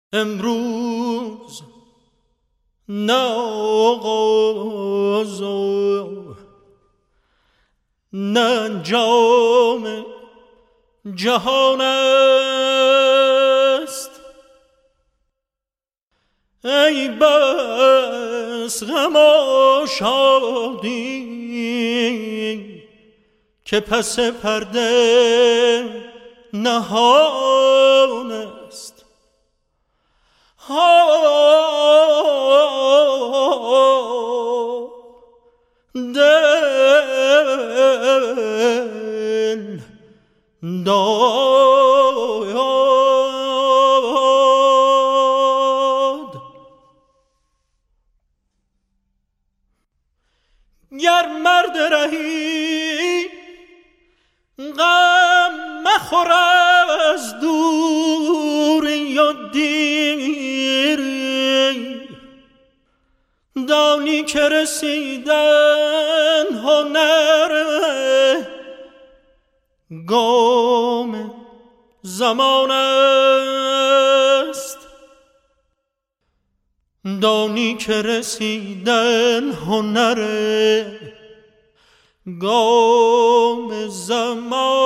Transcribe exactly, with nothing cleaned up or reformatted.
امروز نه آغاز و نه انجام جهان است. ای بس غم و شادی که پس پرده نهان است. دل داد گر مرد رهی غم مخور از دوری و دیری، دانی که رسیدن هنر گام زمان است. دانی که رسیدن هنر گام زمان